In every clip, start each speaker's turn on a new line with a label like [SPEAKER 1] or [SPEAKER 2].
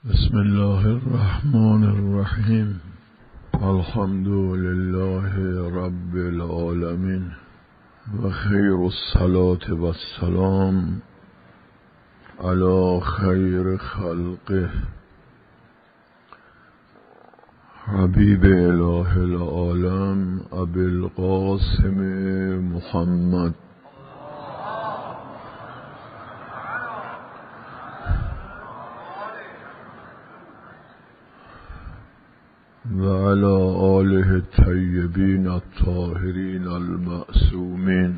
[SPEAKER 1] بسم الله الرحمن الرحیم. الحمد لله رب العالمین و خیر الصلاة و السلام علی خیر خلقه حبیب اله العالم ابی القاسم محمد و علی آله الطیبین الطاهرین المعصومین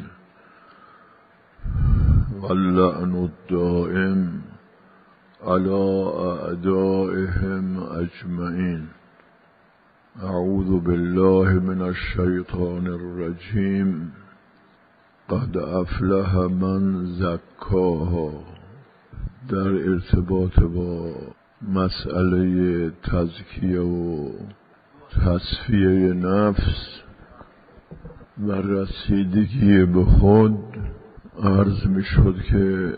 [SPEAKER 1] و اللعن الدائم علی اعدائهم اجمعین. اعوذ بالله من الشیطان الرجیم. قد افلح من زکاها. در ارتباط با مسئله تزکیه و تصفیه نفس و رسیدگی به خود عرض می شد که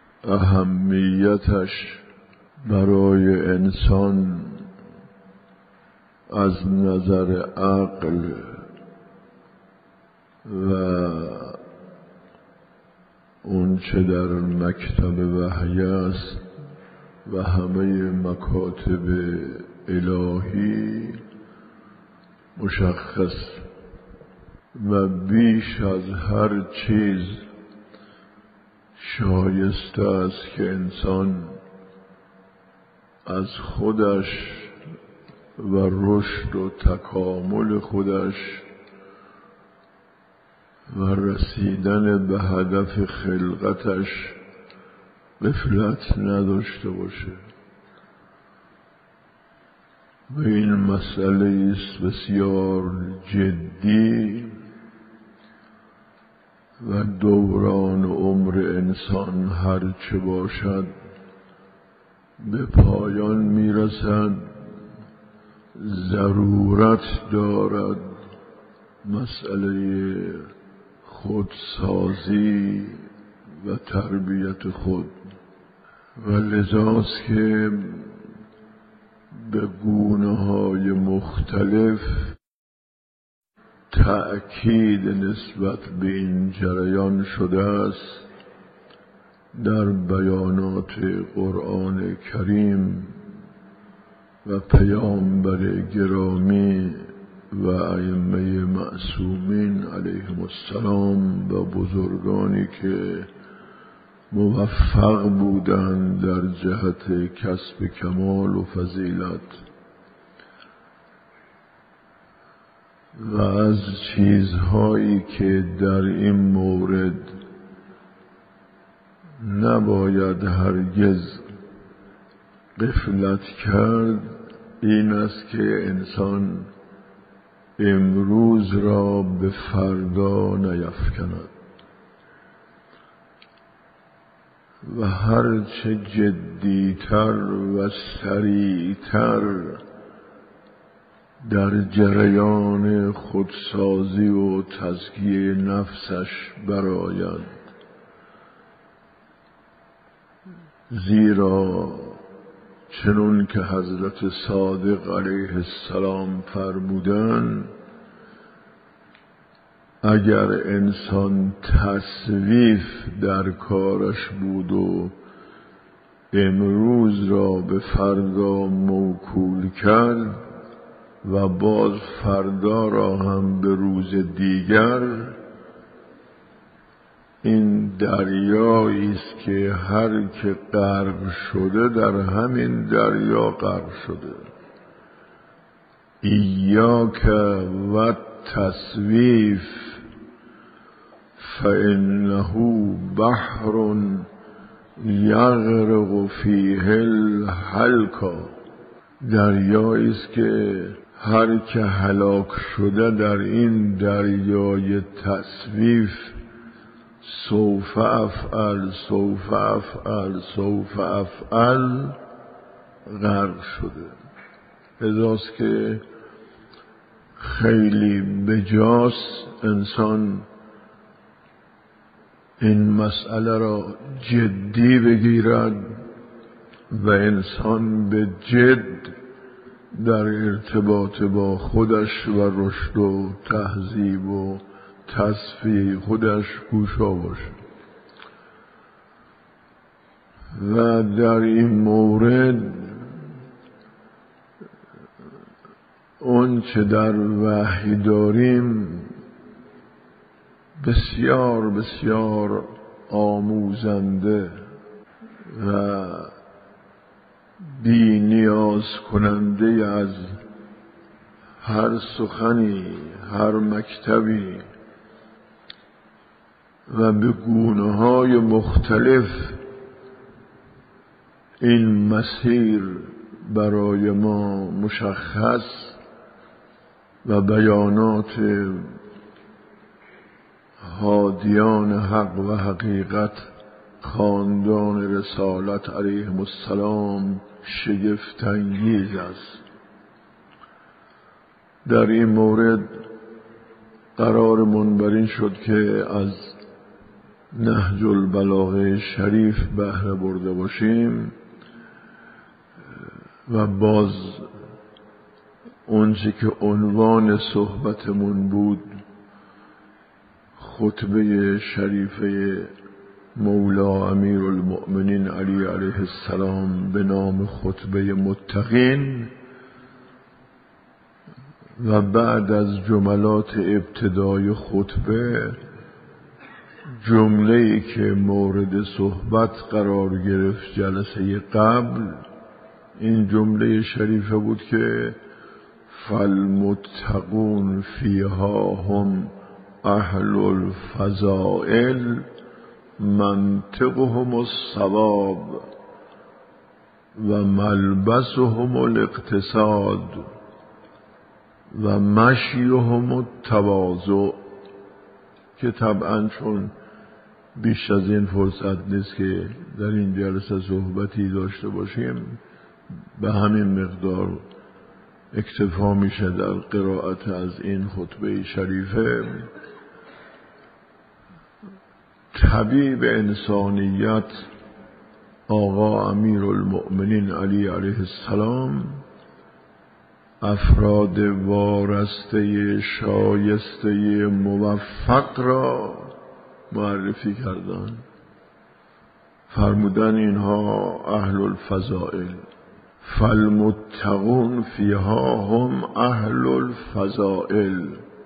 [SPEAKER 1] اهمیتش برای انسان از نظر عقل و اون چه در مکتب وحی است و همه مکاتب الهی مشخص و بیش از هر چیز شایسته است که انسان از خودش و رشد و تکامل خودش و رسیدن به هدف خلقتش غفلت نداشته باشه. و این مسئله است بسیار جدی و دوران عمر انسان هر چه باشد به پایان میرسد. ضرورت دارد مسئله خودسازی و تربیت خود و لذاست که به گونه‌های مختلف تأکید نسبت به این جریان شده است در بیانات قرآن کریم و پیامبر گرامی و ائمه معصومین علیهم السلام و بزرگانی که موفق بودند در جهت کسب کمال و فضیلت. و از چیزهایی که در این مورد نباید هرگز غفلت کرد این است که انسان امروز را به فردا نیفکند و هرچه جدیتر و سریعتر در جریان خودسازی و تزکیه نفسش برآید. زیرا چنون که حضرت صادق علیه السلام فرمودند اگر انسان تصویف در کارش بود و امروز را به فردا موکول کرد و باز فردا را هم به روز دیگر، این دریایی است که هر که غرق شده در همین دریا غرق شده. ایاک و تصویف فإنه بحر یغرق فیه الهلکا. دریایی است که هر که هلاک شده در این دریای تصویف سوف افعل سوف افعل سوف افعل غرق شده. لذاست که خیلی بجاست انسان این مسئله را جدی بگیرد و انسان به جد در ارتباط با خودش و رشد و تهذیب و تصفیه خودش کوشا باشه. و در این مورد اون چه در وحی داریم بسیار بسیار آموزنده و بی نیاز کننده از هر سخنی، هر مکتبی و به گونه‌های مختلف این مسیر برای ما مشخص و بیانات هادیان حق و حقیقت خاندان رسالت علیهم السلام شگفت انگیز است. در این مورد قرارمون بر این شد که از نهج البلاغه شریف بهره برده باشیم و باز اونچه که عنوان صحبتمون بود خطبه شریفه مولا امیر المؤمنین علی علیه السلام به نام خطبه متقین و بعد از جملات ابتدای خطبه جمله‌ای که مورد صحبت قرار گرفت جلسه قبل این جمله شریفه بود که فالمتقون فیها هم اهل الفضائل منطقهم الصواب و ملبسهم الاقتصاد و مشیهم التواضع، که طبعا چون بیش از این فرصت نیست که در این جلسه صحبتی داشته باشیم به همین مقدار اکتفا میشه در قرائت از این خطبه شریفه. طبیب انسانیت آقا امیر المؤمنین علی علیه السلام افراد وارسته شایسته موفق را معرفی کردند. فرمودن اینها اهل الفضائل، فالمتقون فیها هم اهل الفضائل،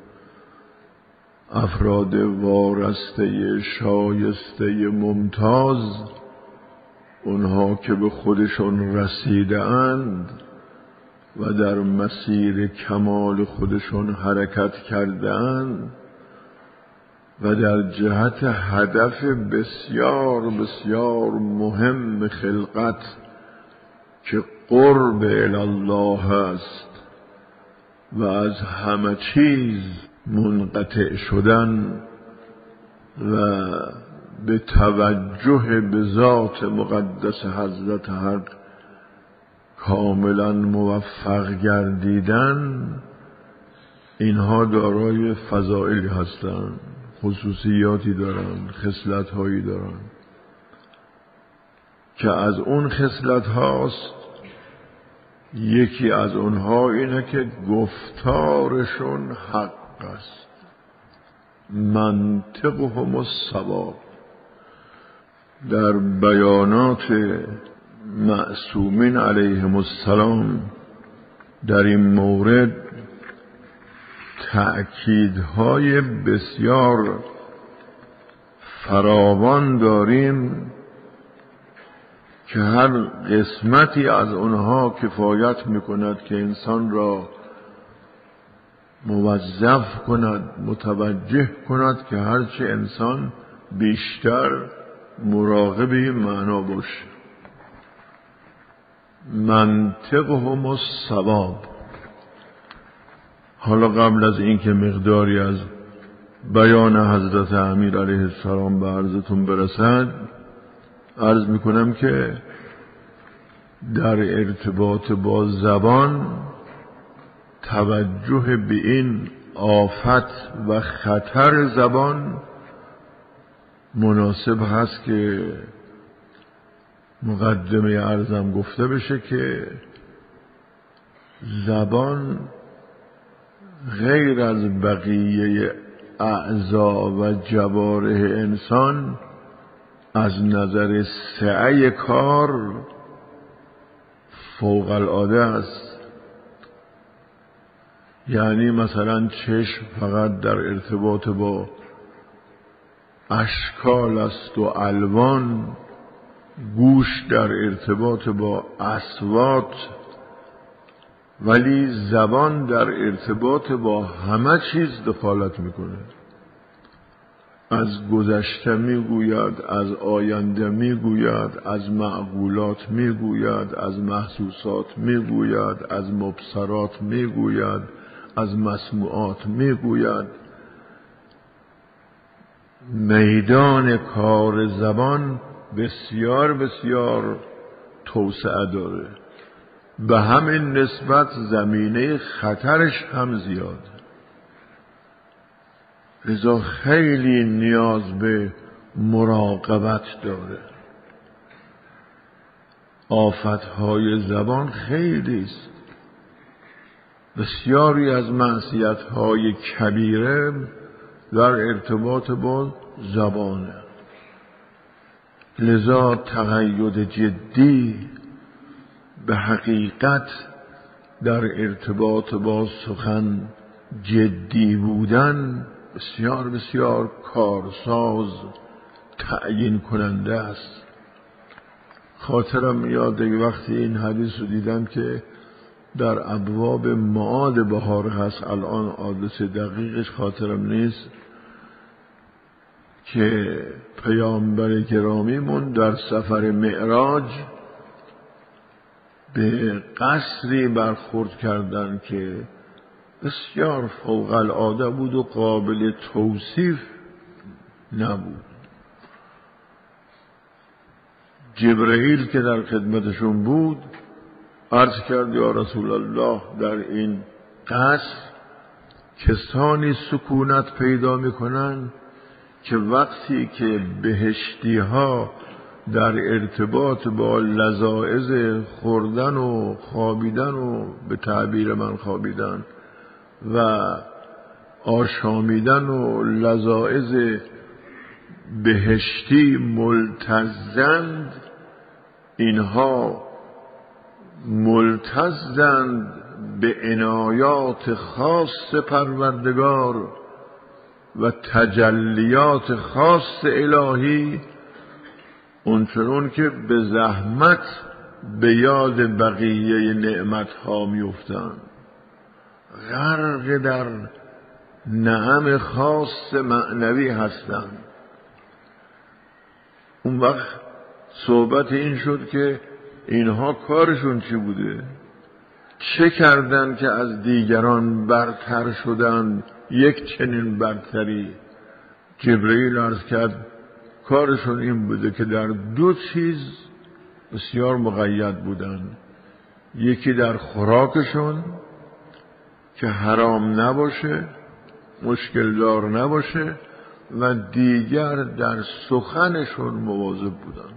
[SPEAKER 1] افراد وارسته شایسته ممتاز، اونها که به خودشون رسیده اند و در مسیر کمال خودشون حرکت کرده اند و در جهت هدف بسیار بسیار مهم خلقت که قرب الله است و از همه چیز منقطع شدن و به توجه به ذات مقدس حضرت حق کاملا موفق گردیدن، اینها دارای فضائلی هستند، خصوصیاتی دارند، خصلت‌هایی دارند که از اون خصلت هاست یکی از اونها اینه که گفتارشون حق است، منطقهم الصواب. در بیانات معصومین علیهم السلام در این مورد تأکیدهای بسیار فراوان داریم که هر قسمتی از اونها کفایت میکند که انسان را موظف کند، متوجه کند که هرچه انسان بیشتر مراقب این معنا باشه. منطقهم الصواب. حالا قبل از اینکه مقداری از بیان حضرت امیر علیه السلام به عرضتون برسد، عرض میکنم که در ارتباط با زبان توجه به این آفت و خطر زبان مناسب هست که مقدمه عرضم گفته بشه که زبان غیر از بقیه اعضا و جوارح انسان از نظر سعه کار فوق العاده است. یعنی مثلا چشم فقط در ارتباط با اشکال است و الوان، گوش در ارتباط با اصوات، ولی زبان در ارتباط با همه چیز دخالت میکنه. از گذشته میگوید، از آینده میگوید، از معقولات میگوید، از محسوسات میگوید، از مبصرات میگوید، از مسموعات میگوید. میدان کار زبان بسیار بسیار توسعه داره، به همین نسبت زمینه خطرش هم زیاد. لذا خیلی نیاز به مراقبت داره. آفتهای زبان خیلی است. بسیاری از معصیت‌های کبیره در ارتباط با زبانه. لذا تقید جدی به حقیقت در ارتباط با سخن جدی بودن بسیار بسیار کارساز، تعیین کننده است. خاطرم میاد وقتی این حدیث رو دیدم که در ابواب معاد بهار هست، الان آدرس دقیقش خاطرم نیست، که پیامبر گرامیمون در سفر معراج به قصری برخورد کردن که بسیار فوق العاده بود و قابل توصیف نبود. جبرئیل که در خدمتشون بود عرض کرد یا رسول الله، در این قصر کسانی سکونت پیدا میکنن که وقتی که بهشتی ها در ارتباط با لذائذ خوردن و خوابیدن و به تعبیر من خوابیدن و آشامیدن و لذائذ بهشتی ملتزند، اینها ملتزند به عنایات خاص پروردگار و تجلیات خاص الهی، اونچنون که به زحمت به یاد بقیه نعمت ها میفتند، غرق در نعم خاص معنوی هستند. اون وقت صحبت این شد که اینها کارشون چی بوده، چه کردن که از دیگران برتر شدن، یک چنین برتری. جبرئیل عرض کرد کارشون این بوده که در دو چیز بسیار مقید بودن، یکی در خوراکشون که حرام نباشه، مشکل دار نباشه، و دیگر در سخنشون مواظب بودن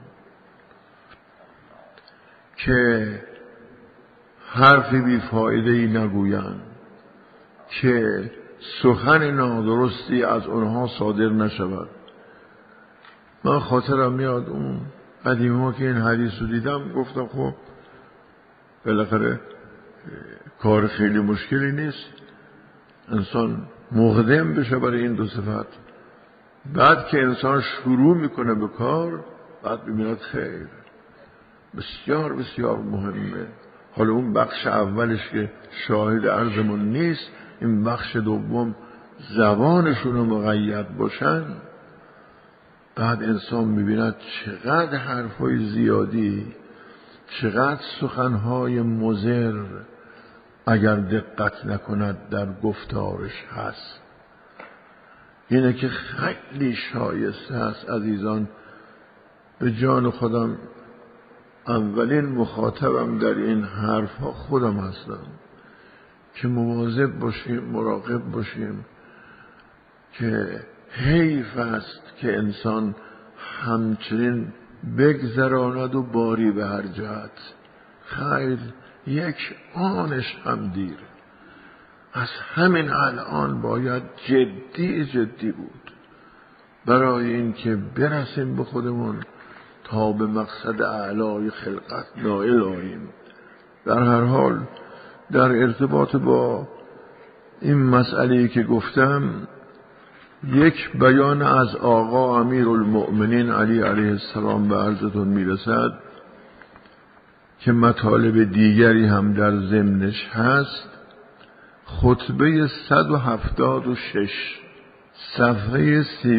[SPEAKER 1] که حرفی بیفایده‌ای نگویند، که سخن نادرستی از اونها صادر نشود. من خاطرم میاد اون قدیما که این حدیث رو دیدم گفتم خب بالاخره کار خیلی مشکلی نیست، انسان مقدم بشه برای این دو صفت. بعد که انسان شروع میکنه به کار، بعد ببیند خیر بسیار بسیار مهمه. حالا اون بخش اولش که شاهد عرضمون نیست، این بخش دوم زبانشون رو مقید باشن، بعد انسان میبیند چقدر حرفای زیادی، چقدر سخنهای مضر اگر دقت نکند در گفتارش هست. اینه که خیلی شایسته است عزیزان، به جان خودم اولین مخاطبم در این حرفها خودم هستم، که مواظب باشیم، مراقب باشیم، که حیف است که انسان همچنین بگذراند و باری به هر جهت. خیر یک آنش هم دیر. از همین الان باید جدی بود برای اینکه برسیم به خودمون تا به مقصد اعلای خلقت نائل آییم. در هر حال در ارتباط با این مسئله‌ای که گفتم، یک بیان از آقا امیرالمؤمنین علی علیه السلام به عرضتون میرسد که مطالب دیگری هم در ضمنش هست. خطبه 176 صفحه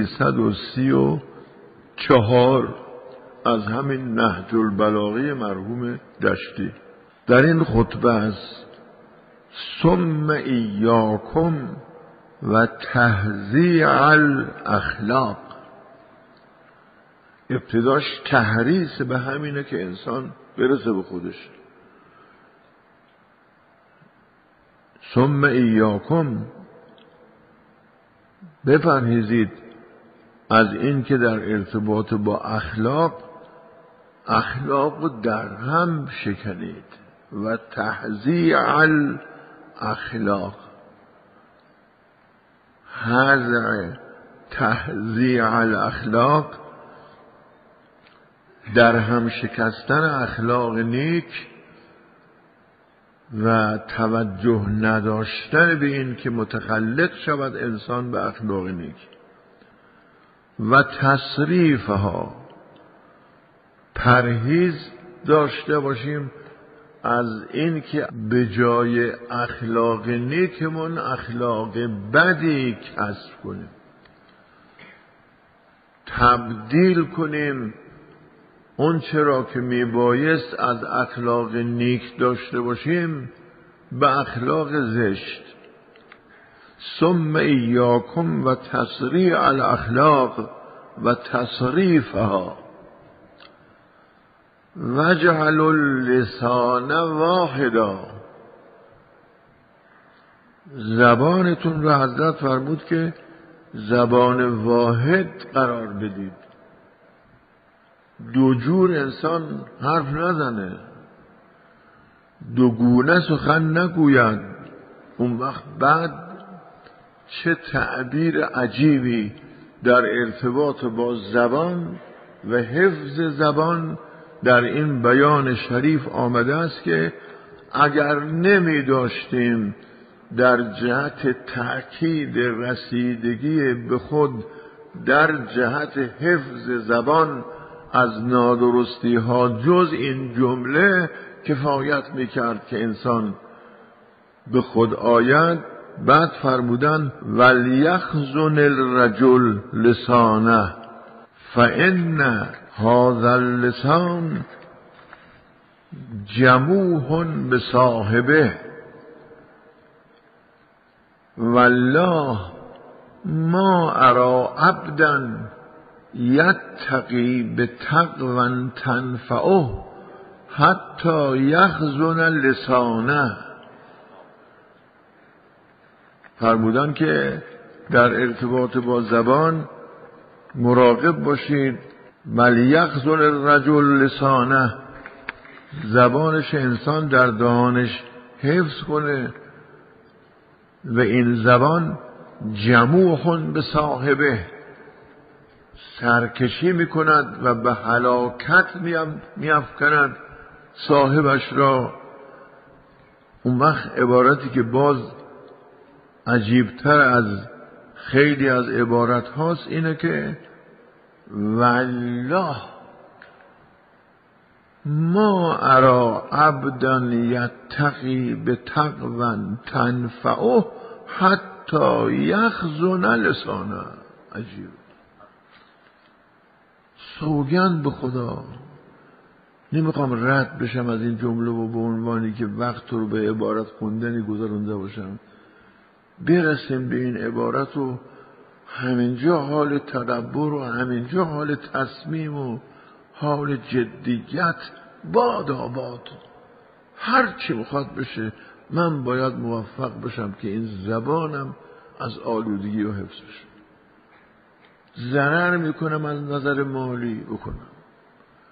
[SPEAKER 1] 334 از همین نهج البلاغه مرحوم دشتی. در این خطبه است: ثم ایاکم و تهذیع الاخلاق. ابتداش تحریص به همینه که انسان برسه به خودش. ثم ایاکم، بپرهیزید از این که در ارتباط با اخلاق در هم شکنید. و تهذیع الاخلاق، هذا تهذیع الاخلاق، در هم شکستن اخلاق نیک و توجه نداشتن به این که متخلق شود انسان به اخلاق نیک. و تصریفها، پرهیز داشته باشیم از این که به جای اخلاق نیکمون اخلاق بدی کسب کنیم، تبدیل کنیم اون چرا که میبایست از اخلاق نیک داشته باشیم به اخلاق زشت. ثم ایاکم و تسریع الاخلاق و تصریفها وجعل اللسان واحدا. زبانتون رو حضرت فرمود که زبان واحد قرار بدید، دو جور انسان حرف نزنه، دو گونه سخن نگوید. اون وقت بعد چه تعبیر عجیبی در ارتباط با زبان و حفظ زبان در این بیان شریف آمده است که اگر نمی داشتیم در جهت تأکید رسیدگی به خود در جهت حفظ زبان از نادرستی ها جز این جمله کفایت میکرد که انسان به خود آید. بعد فرمودن ولیخزن الرجل لسانه فإن هذا اللسان جموح بصاحبه والله ما ارى عبدا یتقی بتقوی تنفعه حتی یخزن لسانه. فرمودن که در ارتباط با زبان مراقب باشید. ولیخزن الرجل لسانه، زبانش انسان در دهانش حفظ کنه و این زبان جموح به صاحبه، سرکشی میکند و به هلاکت میافکند صاحبش را. اون وقت عبارتی که باز عجیبتر از خیلی از عبارت هاست اینه که والله ما ارى عبدا یتقی بتقوی تنفعه حتی یخزن لسانه. عجیب. سوگند به خدا نمیخوام رد بشم از این جمله و به عنوانی که وقت رو به عبارت خوندنی گذرونده باشم، برسیم به این عبارت و همینجا حال تدبر و همینجا حال تصمیم و حال جدیت باد آباد. هر چی میخواد بشه من باید موفق بشم که این زبانم از آلودگی و حفظ بشه. ضرر میکنم از نظر مالی بکنم،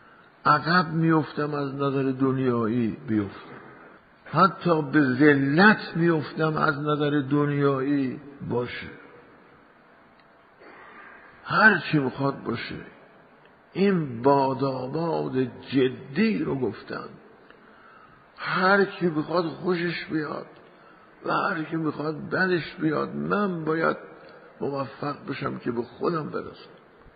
[SPEAKER 1] عقب میفتم از نظر دنیایی بیفتم، حتی به ذلت میفتم از نظر دنیایی باشه، هر چی بخواد باشه. این باداباد جدی رو گفتن. هر کی بخواد خوشش بیاد و هر کی بخواد بدش بیاد، من باید موفق بشم که به خودم برسم.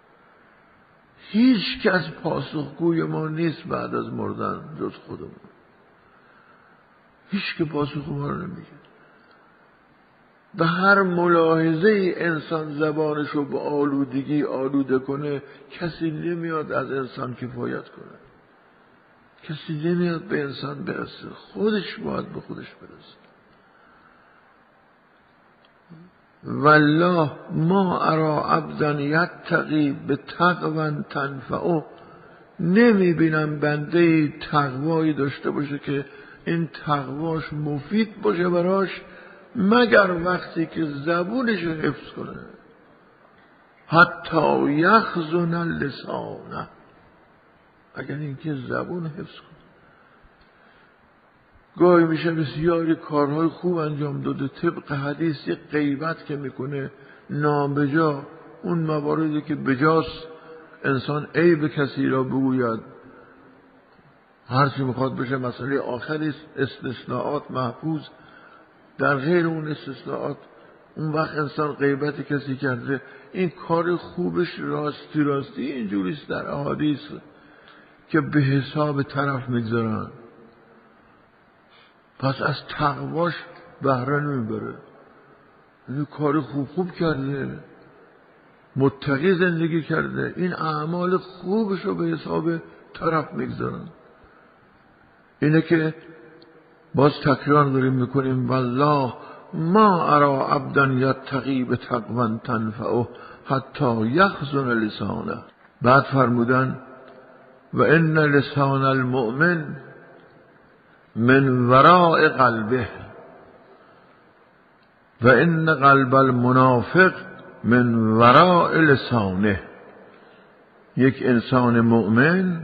[SPEAKER 1] هیچ کس پاسخگوی ما نیست بعد از مردن جز خودمون. هیچ که پاسخ ما رو نمیگه. به هر ملاحظه انسان زبانش رو به آلودگی آلوده کنه، کسی نمیاد از انسان کفایت کنه، کسی نمیاد به انسان برسه، خودش باید به خودش برسه. والله ما ارا عبدا یتقی به تقوا تنفعه، نمیبینم بنده تقوایی داشته باشه که این تقواش مفید باشه براش، مگر وقتی که زبونش رو حفظ کنه. حتی یخزن اللسانه، اگر اینکه زبون حفظ کنه. گاهی میشه بسیاری کارهای خوب انجام داده، طبق حدیث یک غیبت که میکنه نابجا، اون مواردی که بجاست انسان عیب کسی را بگوید، هرچی میخواد بشه مسئله آخری، استثناءات محفوظ، در غیر اون استثناءات اون وقت انسان غیبت کسی کرده، این کار خوبش راستی اینجوریست در احادیث که به حساب طرف میگذارن، پس از تقواش بهره نمیبره. این کار خوب کرده، متقی زندگی کرده، این اعمال خوبش رو به حساب طرف میگذارن. اینه که باز تکرار داریم میکنیم والله ما ارا عبدا یتقی به تقوا تنفعه حتی یخزن لسانه. بعد فرمودن و ان لسان المؤمن من وراء قلبه و ان قلب المنافق من وراء لسانه. یک انسان مؤمن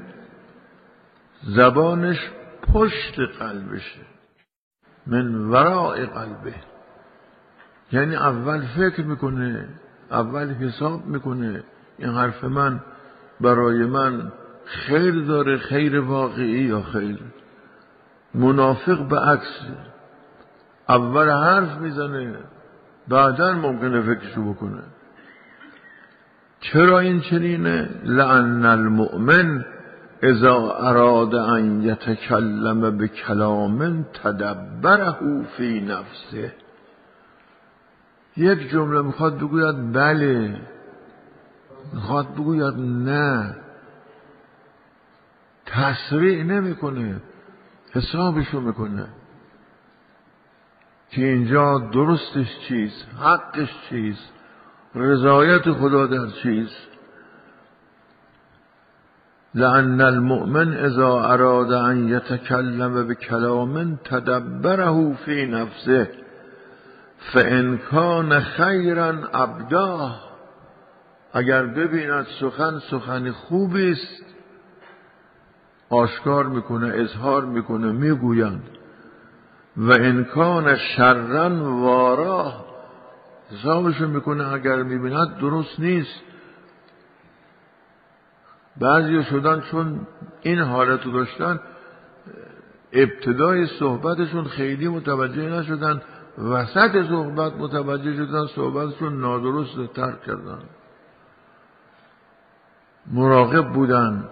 [SPEAKER 1] زبانش پشت قلبشه، من وراء قلبه، یعنی اول فکر میکنه، اول حساب میکنه این حرف من برای من خیر داره، خیر واقعی یا خیر. منافق به عکس، اول حرف میزنه بعدا ممکنه فکرشو بکنه. چرا این چنینه؟ لأن المؤمن اذا اراد ان یتکلم بکلام تدبره فی نفسه. یک جمله میخواد بگوید بله، میخواد بگوید نه، تسریع نمیکنه، حسابشو میکنه که اینجا درستش چیست، حقش چیست، رضایت خدا در چیست. لأن المؤمن اذا اراد ان یتکلم بکلام تدبره فی نفسه فان کان خیرا ابداه. اگر ببیند سخن خوبی است آشکار میکنه، اظهار میکنه، میگویند. و ان کان شرا واراه، حسابشو میکنه، اگر میبیند درست نیست. بعضی شدن چون این حالتو داشتن ابتدای صحبتشون خیلی متوجه نشدن، وسط صحبت متوجه شدن صحبتشون نادرست ترک کردن. مراقب بودن.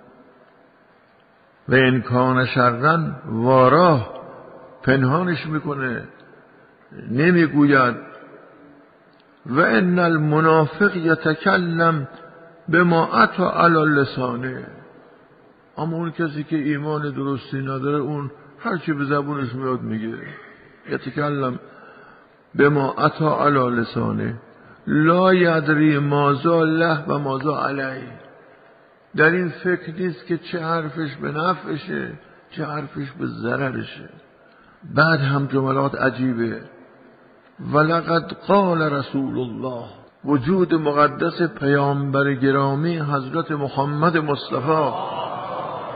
[SPEAKER 1] و ان کان شرا واراه، پنهانش میکنه، نمیگوید. و ان المنافق یتکلم بما اتی علی لسانه. اما اون کسی که ایمان درستی نداره، اون هرچی به زبونش میاد میگه. یتکلم بما اتی علی لسانه لا یدری ماذا له و ماذا علیه. در این فکر نیست که چه حرفش به نفعشه چه حرفش به ضررشه. بعد هم جملات عجیبه. ولقد قال رسول الله، وجود مقدس پیامبر گرامی حضرت محمد مصطفی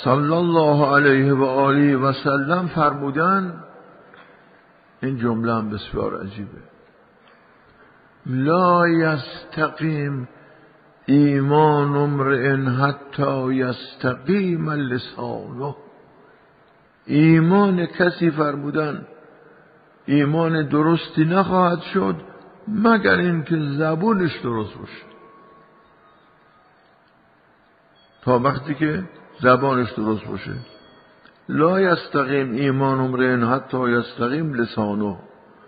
[SPEAKER 1] صلی الله علیه و آله و سلم فرمودن، این جمله هم بسیار عجیبه: لا یستقیم ایمان امرئ حتی یستقیم لسانه. ایمان کسی، فرمودن، ایمان درستی نخواهد شد مگر اینکه زبونش درست باشه. تا وقتی که زبانش درست باشه. لا یستقیم ایمان امرئ حتی یستقیم لسانه.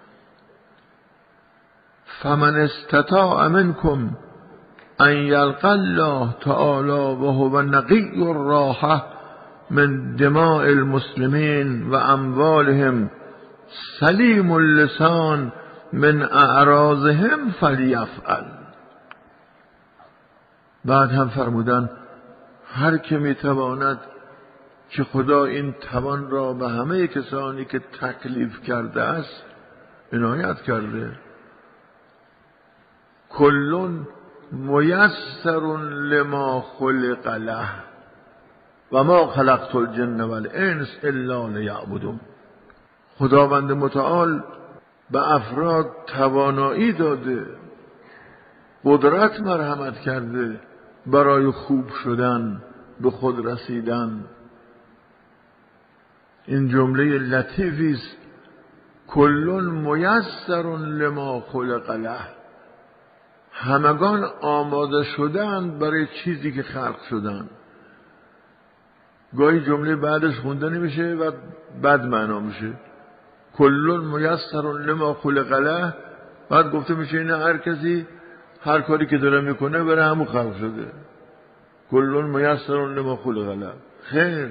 [SPEAKER 1] فمن استطاع منکم ان یلقى الله تعالی و هو نقی الراحة من دماء المسلمین و اموالهم سلیم اللسان من اعراضهم فلیفعل. بعد هم فرمودن هر که میتواند که خدا این توان را به همه کسانی که تکلیف کرده است عنایت کرده. کلون میسر لما خلق له و ما خلقت الجن والانس الا لیعبدون. خداوند متعال به افراد توانایی داده، قدرت مرحمت کرده برای خوب شدن، به خود رسیدن. این جمله لطیفی است: کلون میسر لما خلق له. همگان آماده شدند برای چیزی که خلق شدن. گاهی جمله بعدش خونده نمیشه و بد معنا میشه. کلون میسر لما خلق له، بعد گفته میشه این هر کسی هر کاری که داره میکنه برای همون خلق شده. کلون میسر لما خلق له. خیر،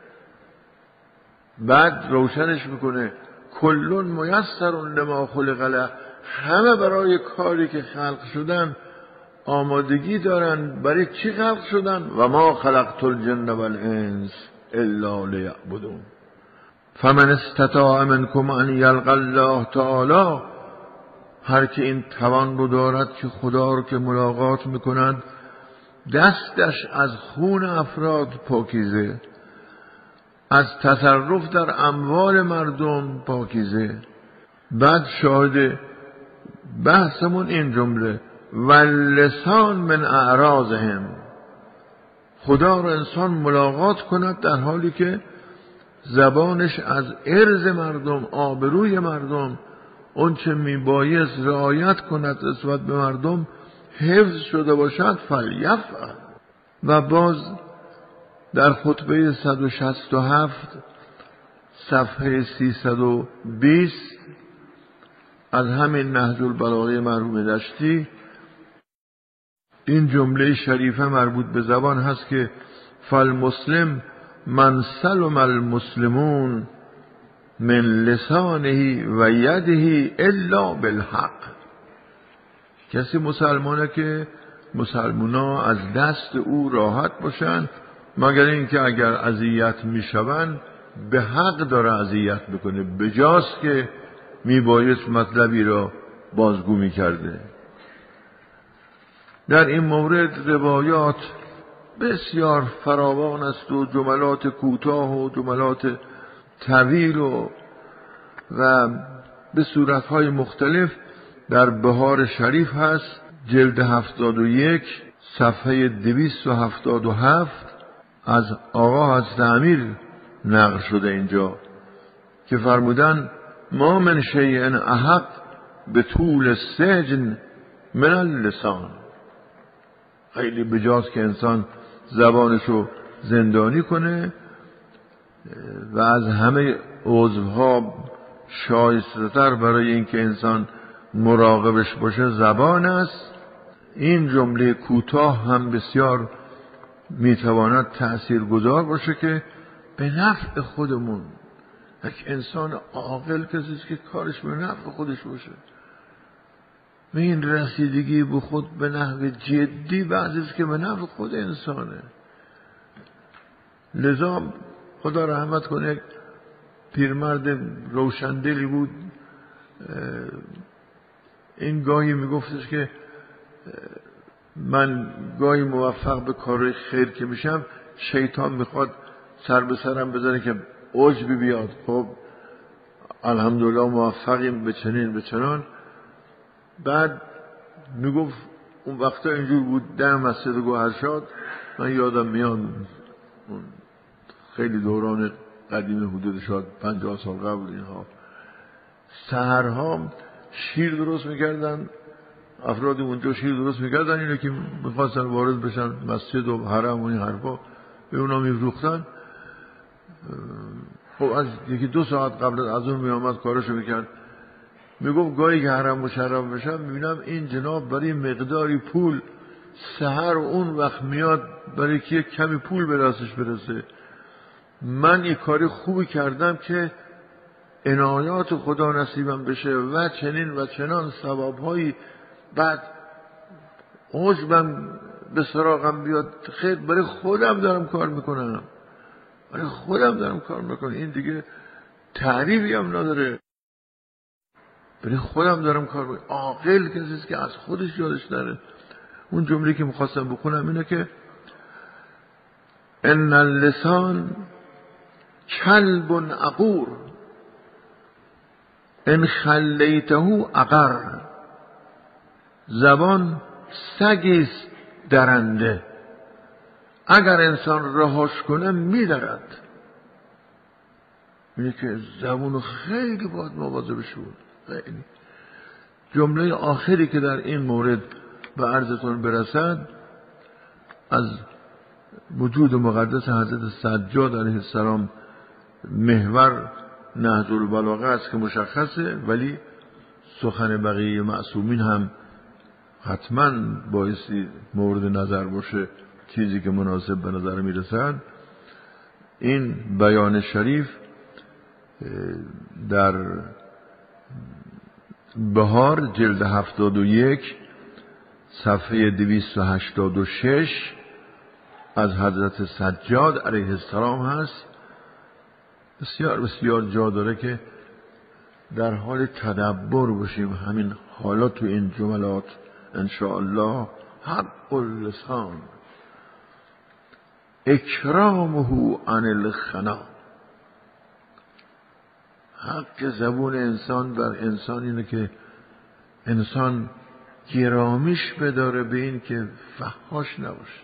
[SPEAKER 1] بعد روشنش میکنه کلون میسر لما خلق له. همه برای کاری که خلق شدن آمادگی دارن. برای چی خلق شدن؟ و ما خلقت الجن والانس الا لیعبدون. فمن استطاع منکم ان یلقى الله تعالی. هر که این توان رو دارد که خدا رو که ملاقات میکند، دستش از خون افراد پاکیزه، از تصرف در اموال مردم پاکیزه. بعد شاهد بحثمون این جمله: واللسان من اعراضهم. خدا رو انسان ملاقات کند در حالی که زبانش از عرض مردم، آبروی مردم، اون چه میبایست رعایت کند نسبت به مردم حفظ شده باشد. فلیفعل. و باز در خطبه 167 صفحه 320 از همین نهج البلاغه مرحوم دشتی این جمله شریفه مربوط به زبان هست که فالمسلم من سلم المسلمون من لسانه و یده الا بالحق. کسی مسلمانه که مسلمانا از دست او راحت باشن، مگر اینکه اگر اذیت میشوند به حق داره اذیت میکنه، بجاست که میبایست مطلبی را بازگو میکرده. در این مورد روایات بسیار فراوان است و جملات کوتاه و جملات طویل و به صورتهای مختلف در بهار شریف هست. جلد 71 صفحه 277 از آقا حضرت امیر نقل شده اینجا که فرمودن ما من شیء احق به طول السجن من اللسان. خیلی بجاست که انسان زبانشو زندانی کنه و از همه عضوها شایسته‌تر برای اینکه انسان مراقبش باشه زبان است. این جمله کوتاه هم بسیار میتواند تأثیرگذار باشه که به نفع خودمون. یک انسان عاقل کسی است که کارش به نفع خودش باشه. به این رسیدگی به خود به نحو جدی بعضی است که به نفع خود انسانه. لذا خدا رحمت کنه، یک پیرمرد روشندلی بود. این گاهی میگفتش که من گاهی موفق به کار خیر که میشم، شیطان میخواد سر به سرم بزنه که عجبی بیاد. خب الحمدلله موفقیم به چنین به چنان. بعد میگفت اون وقتا اینجور بود در مسجد گوهرشاد، من یادم میاد اون خیلی دوران قدیم حدود شاید 50 سال قبل اینها، سحرها شیر درست میکردن، افرادی اونجا شیر درست میکردن، اینو که میخواستن وارد بشن مسجد و حرم و این حرفا به اونا میفروختن. خب از یکی 2 ساعت قبل از اون میامد کارشو میکرد. میگفت گاهی که حرم مشرف بشم میبینم این جناب برای مقداری پول سحر اون وقت میاد برای که کمی پول به دستش برسه. من یک کاری خوبی کردم که عنایات خدا نصیبم بشه و چنین و چنان ثوابهایی. بعد عجبم به سراغم بیاد، خیر برای خودم دارم کار میکنم، برای خودم دارم کار میکنم، این دیگه تعریفی هم نداره، برای خودم دارم کار میکنم. عاقل کسی است که از خودش یادش نره. اون جمله که میخواستم بخونم اینه که ان اللسان کلب عقور ان خلیته عقر. زبان سگی است درنده، اگر انسان رهاش کنه میدرد. اینه که زبان خیلی باید مواظبش بود. خیلی. جمله آخری که در این مورد به عرضتون برسد از وجود مقدس حضرت سجاد علیه السلام محور نهج البلاغه است که مشخصه، ولی سخن بقیه معصومین هم حتما بایستی مورد نظر باشه، چیزی که مناسب به نظر میرسد. این بیان شریف در بهار جلد 71 صفحه 286 از حضرت سجاد علیه السلام هست. بسیار بسیار جا داره که در حال تدبر باشیم همین حالا تو این جملات انشاءالله. حق اللسان اکرامه عن الخنا. حق زبون انسان بر انسان اینه که انسان گرامیش بداره به این که فحاش نباشه،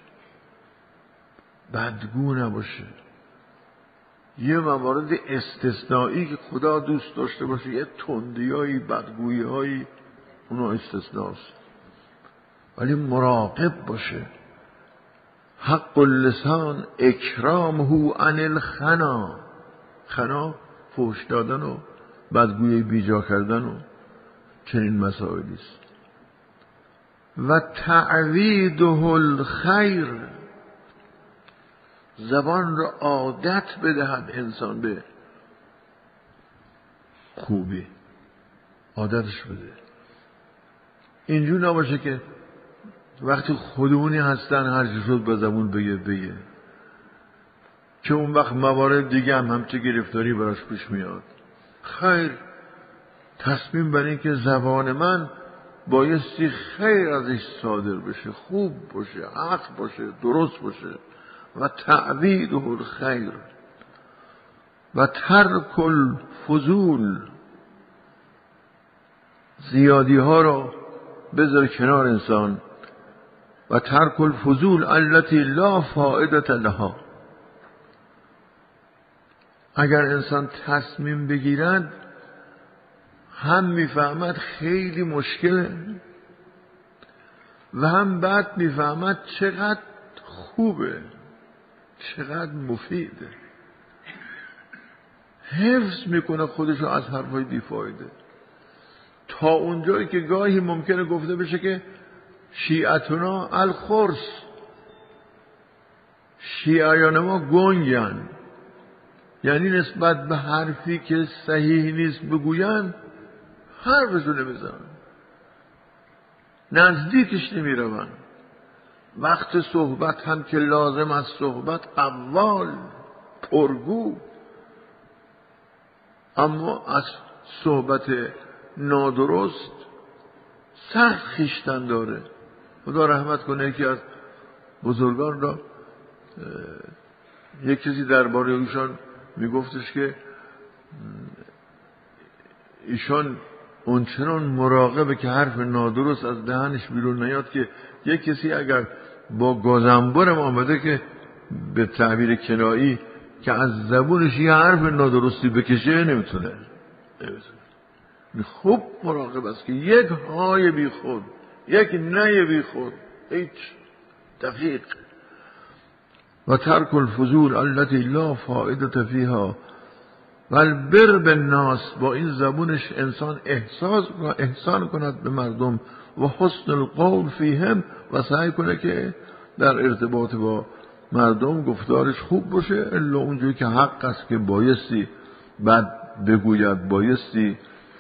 [SPEAKER 1] بدگو نباشه. یه موارد استثنایی که خدا دوست داشته باشه، یه تندیایی بدگویی‌هایی، اونا استثناست، ولی مراقب باشه. حق اللسان اکرامه عن الخنا. خنا فحش دادن و بدگویی بیجا کردن و چنین مسائلی است. و تعویده الخیر. زبان را عادت بدهد انسان به خوبی، عادتش بده. اینجور نباشه که وقتی خودمونی هستن هر چی شد به زبون بگه که اون وقت موارد دیگه هم همچه گرفتاری براش پیش میاد. خیر، تصمیم بر این که زبان من بایستی خیر ازش صادر بشه، خوب باشه، حق باشه، درست باشه. و تعویده الخیر و ترک الفضول. زیادی ها رو بذار کنار انسان. و ترک الفضول التي لا فائدة لها. اگر انسان تصمیم بگیرد هم میفهمد خیلی مشکله و هم بعد میفهمد چقدر خوبه، چقدر مفیده. حفظ میکنه خودشو از حرفای بیفایده، تا اونجایی که گاهی ممکنه گفته بشه که شیعتنا الخرس، شیعیان ما گنگن، یعنی نسبت به حرفی که صحیح نیست بگوین حرفشو نمیزنن، نزدیکش نمیرون. وقت صحبت هم که لازم از صحبت قوال، پرگو، اما از صحبت نادرست سخت خویشتن داره. خدا رحمت کنه. یکی از بزرگان را یک کسی درباره ایشان میگفتش که ایشان اونچنان مراقبه که حرف نادرست از دهنش بیرون نیاد که یک کسی اگر با گازنبرم آمده که به تعبیر کنایی که از زبونش یه حرف نادرستی بکشه نمیتونه. خوب مراقب است که یک های بی خود، یک نه بی خود، هیچ دقیق. و ترک الفضول التي لا فائده فيها و البر بالناس، با این زبونش انسان احسان کند به مردم و حسن القول فیهم و سعی کنه که در ارتباط با مردم گفتارش خوب باشه، الا اونجایی که حق است که بایستی بد بگوید، بایستی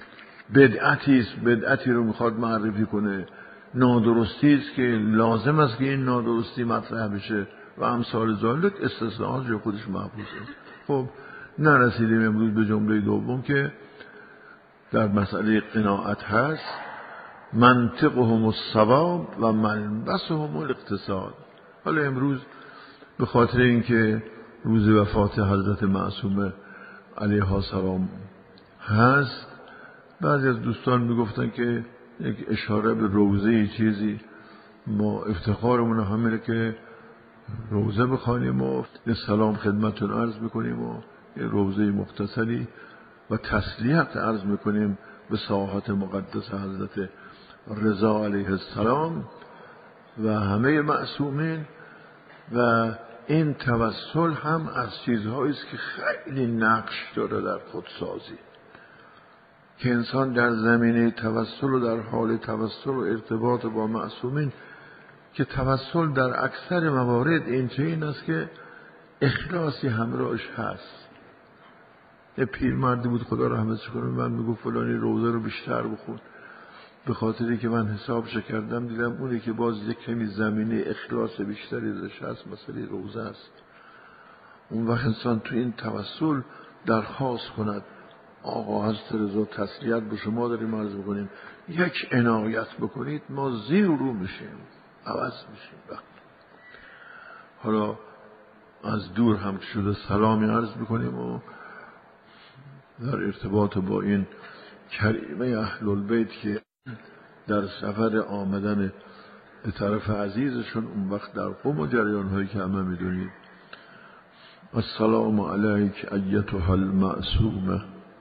[SPEAKER 1] بدعتی رو میخواد معرفی کنه، نادرستی است که لازم است که این نادرستی مطرح بشه و امثال ذالک، استثناءات جو خودش محفوظ است. خب نرسیدیم امروز به جمله دوم که در مسئله قناعت هست، منطقهم الصواب و ملبسهم الاقتصاد. حالا امروز به خاطر اینکه روز وفات حضرت معصومه علیها السلام هست، بعضی از دوستان میگفتن که یک اشاره به روضه چیزی، ما افتخارمون همینه که روضه بخوانیم و سلام خدمتتون عرض میکنیم و یه روضه مختصری و تسلیت عرض میکنیم به ساحت مقدس حضرت رضا علیه السلام و همه معصومین. و این توسل هم از چیزهایی است که خیلی نقش داره در خودسازی، که انسان در زمینه توسل و در حال توسل و ارتباط با معصومین، که توسل در اکثر موارد این است که اخلاصی همراهش هست. یه پیرمردی بود خدا رحمتش کنه، من میگفت فلانی روزه رو بیشتر بخون، به خاطری که من حسابش کردم دیدم اونی که باز یک کمی زمینه اخلاص بیشتری داشت هست مسئله روزه است. اون وقت انسان تو این توسل درخواست کند آقا حضرت رضا تسلیت به شما داریم عرض بکنیم، یک عنایت بکنید ما زیر رو میشیم، عوض میشیم. حالا از دور هم شده سلامی عرض بکنیم و در ارتباط با این کریمه اهل البیت که در سفر آمدن به طرف عزیزشون اون وقت در قم و جریان هایی که همه میدونید، السلام علیک ایتها المعصومه،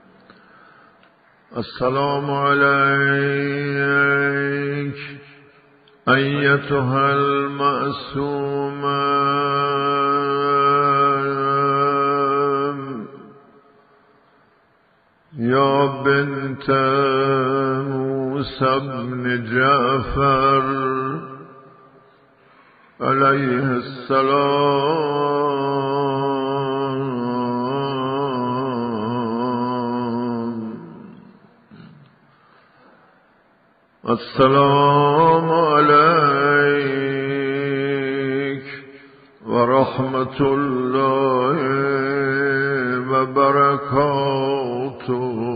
[SPEAKER 1] السلام علیک ایتها المعصومه یا بنت موسی بن جعفر علیه السلام، السلام علیک و رحمت الله و برکاته.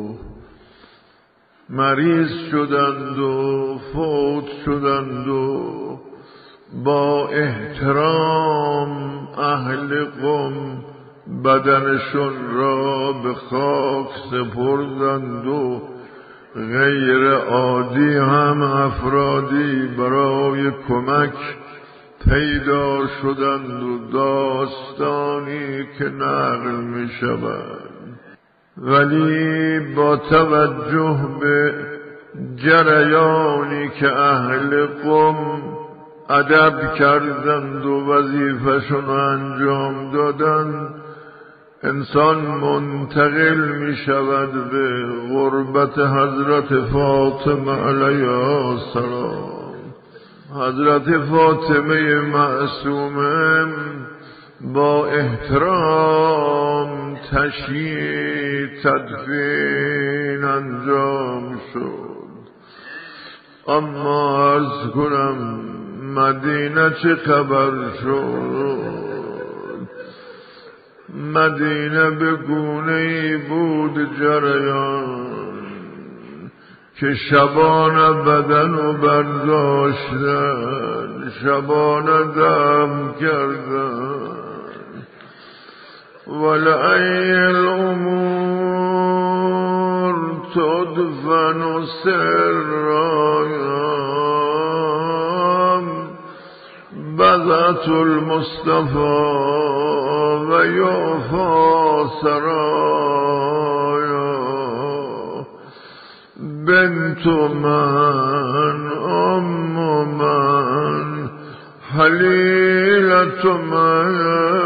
[SPEAKER 1] مریض شدند و فوت شدند و با احترام اهل قم بدنشون را به خاک سپردند و غیر عادی هم افرادی برای کمک پیدا شدند و داستانی که نقل می شود. ولی با توجه به جریانی که اهل قم ادب کردند و وظیفه‌شون انجام دادند، انسان منتقل می شود به غربت حضرت فاطمه علیها السلام. حضرت فاطمه معصومه با احترام تشییع تدفین انجام شد. اما عرض کنم مدینه چه خبر شد؟ مدینه به گونه‌ای بود جریان که شبانه بدن و برداشتن، شبانه دم کردن. ولأي الأمور تدفن سرا بذات المصطفى ويوفى سرايا بنت من أم من حليلة من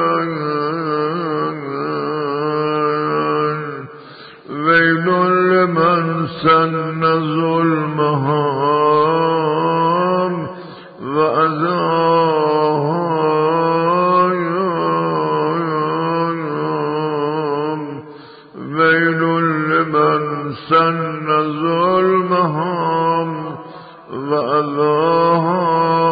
[SPEAKER 1] ويل لمن سن ظلمها وأذاها ويل لمن سن ظلمها وأذاها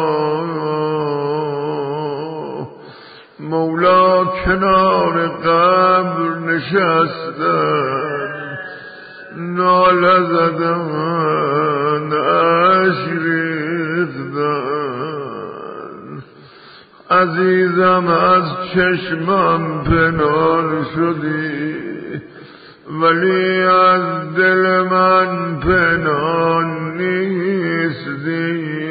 [SPEAKER 1] مولا کنار قبر نشستن ناله زدن اشک ریختن عزیزم از چشمم پنهان شدی ولی از دل من پنهان نیستی